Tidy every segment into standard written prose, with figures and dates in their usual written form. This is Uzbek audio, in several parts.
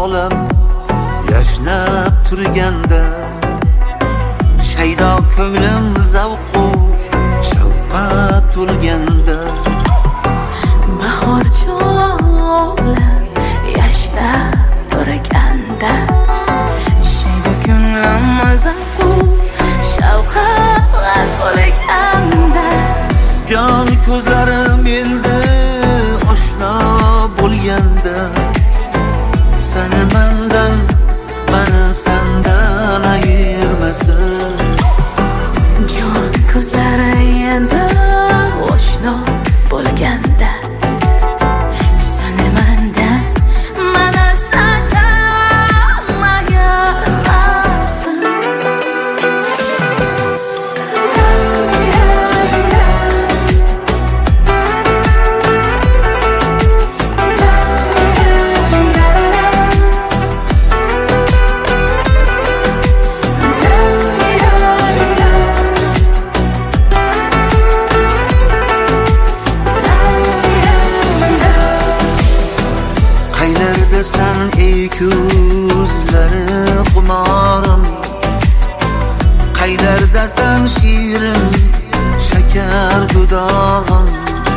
olam yashnab turganda, shaydo ko'nglim zavqu shavqat to'lganda, bahorchi olam yashnab turganda, shaydo ko'nglim zavqu shavqat to'lganda, jon ko'zlarim endi oshno bo'lganda, seni mendan, meni sendan ayirmasin. jon ko'zlari endi oshno bo'lganda, seni mendan, meni sendan ayirmasin. Sen ey ko'zlari xumorim, qaylardasan shirin shakar dudog'im,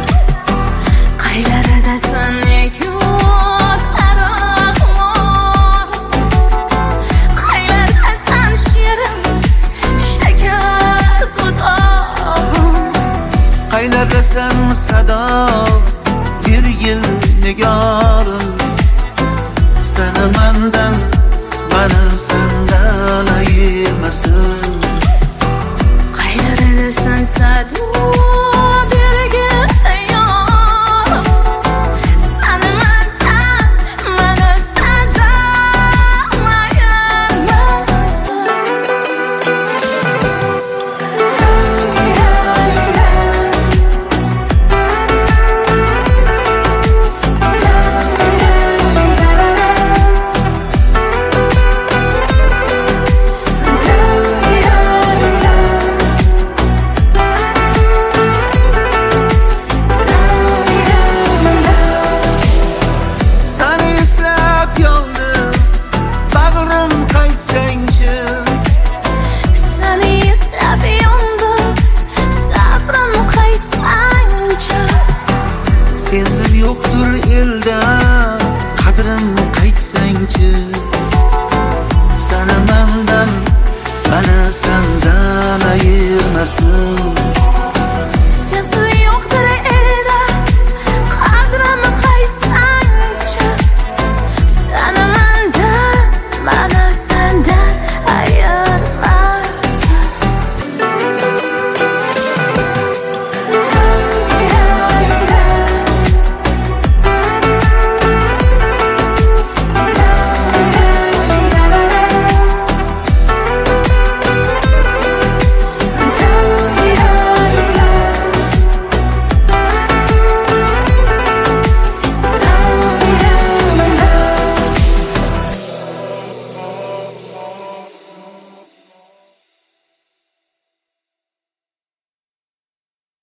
qaylardasan ey ko'zlari xumorim, qaylardasan shirin shakar dudog'im, qaylardasan sado bir yil nigorim, seni mendan, meni sendan ayirmasin. qaylardasan sado bergin yorim, seni mendan, meni sendan ayirmasin. Sensiz yoktur elda qadrim qaytsangchi, seni mendan, meni sendan ayirmasin. Sensiz yoktur elda qadrim qaytsangchi, seni mendan, meni sendan ayirmasin.